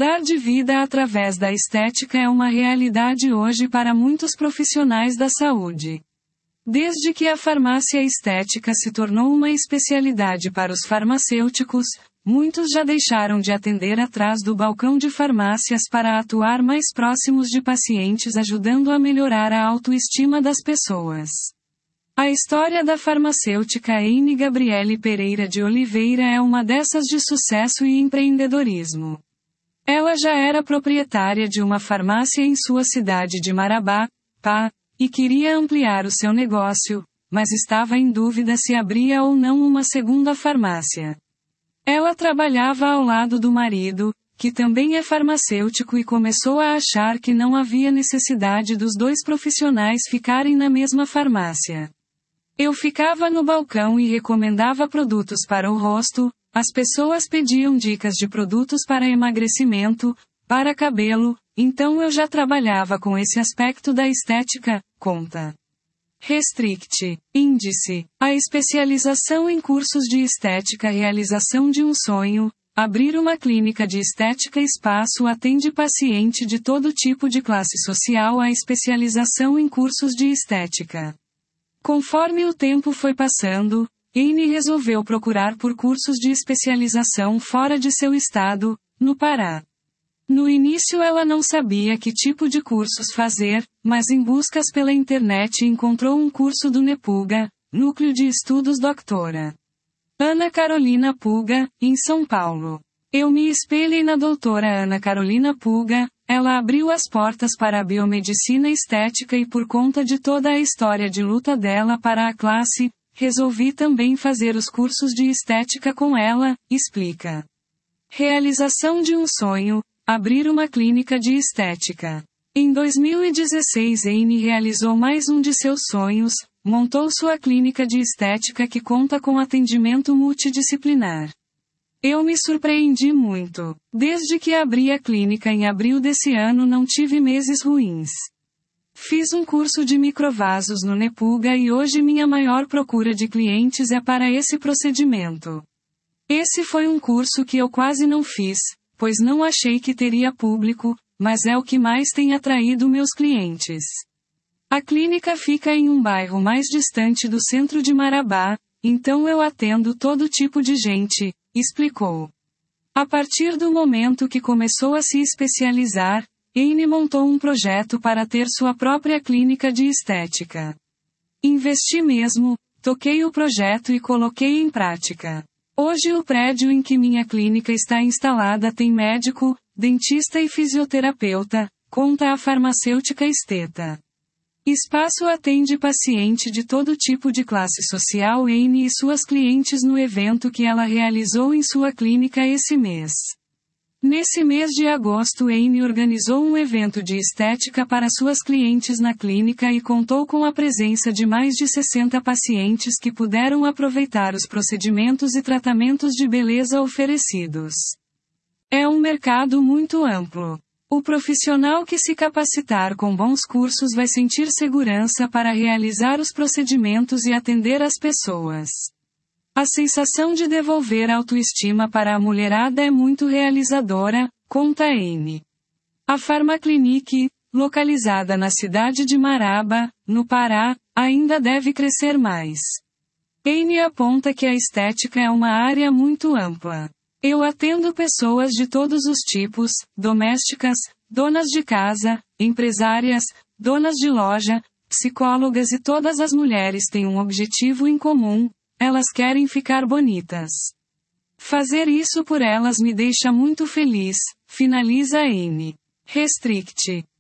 Mudar de vida através da estética é uma realidade hoje para muitos profissionais da saúde. Desde que a farmácia estética se tornou uma especialidade para os farmacêuticos, muitos já deixaram de atender atrás do balcão de farmácias para atuar mais próximos de pacientes, ajudando a melhorar a autoestima das pessoas. A história da farmacêutica Anne Gabriele Pereira de Oliveira é uma dessas de sucesso e empreendedorismo. Ela já era proprietária de uma farmácia em sua cidade de Marabá, Pá, e queria ampliar o seu negócio, mas estava em dúvida se abria ou não uma segunda farmácia. Ela trabalhava ao lado do marido, que também é farmacêutico, e começou a achar que não havia necessidade dos dois profissionais ficarem na mesma farmácia. Eu ficava no balcão e recomendava produtos para o rosto. As pessoas pediam dicas de produtos para emagrecimento, para cabelo, então eu já trabalhava com esse aspecto da estética, conta. Restrict. Índice. A especialização em cursos de estética. Realização de um sonho. Abrir uma clínica de estética. Espaço atende paciente de todo tipo de classe social. A especialização em cursos de estética. Conforme o tempo foi passando, Anne resolveu procurar por cursos de especialização fora de seu estado, no Pará. No início ela não sabia que tipo de cursos fazer, mas em buscas pela internet encontrou um curso do NEPUGA, Núcleo de Estudos Dra. Ana Carolina Puga, em São Paulo. Eu me espelhei na doutora Ana Carolina Puga. Ela abriu as portas para a biomedicina estética e, por conta de toda a história de luta dela para a classe, resolvi também fazer os cursos de estética com ela, explica. Realização de um sonho. Abrir uma clínica de estética. Em 2016 Anne realizou mais um de seus sonhos, montou sua clínica de estética que conta com atendimento multidisciplinar. Eu me surpreendi muito. Desde que abri a clínica em abril desse ano não tive meses ruins. Fiz um curso de microvasos no NEPUGA e hoje minha maior procura de clientes é para esse procedimento. Esse foi um curso que eu quase não fiz, pois não achei que teria público, mas é o que mais tem atraído meus clientes. A clínica fica em um bairro mais distante do centro de Marabá, então eu atendo todo tipo de gente, explicou. A partir do momento que começou a se especializar, Anne montou um projeto para ter sua própria clínica de estética. Investi mesmo, toquei o projeto e coloquei em prática. Hoje o prédio em que minha clínica está instalada tem médico, dentista e fisioterapeuta, conta a farmacêutica Esteta. Espaço atende paciente de todo tipo de classe social. Anne e suas clientes no evento que ela realizou em sua clínica esse mês. Nesse mês de agosto Anne organizou um evento de estética para suas clientes na clínica e contou com a presença de mais de 60 pacientes que puderam aproveitar os procedimentos e tratamentos de beleza oferecidos. É um mercado muito amplo. O profissional que se capacitar com bons cursos vai sentir segurança para realizar os procedimentos e atender as pessoas. A sensação de devolver autoestima para a mulherada é muito realizadora, conta Anne. A Farmaclinic, localizada na cidade de Maraba, no Pará, ainda deve crescer mais. Anne aponta que a estética é uma área muito ampla. Eu atendo pessoas de todos os tipos, domésticas, donas de casa, empresárias, donas de loja, psicólogas, e todas as mulheres têm um objetivo em comum. Elas querem ficar bonitas. Fazer isso por elas me deixa muito feliz, finaliza Anne. Restrict.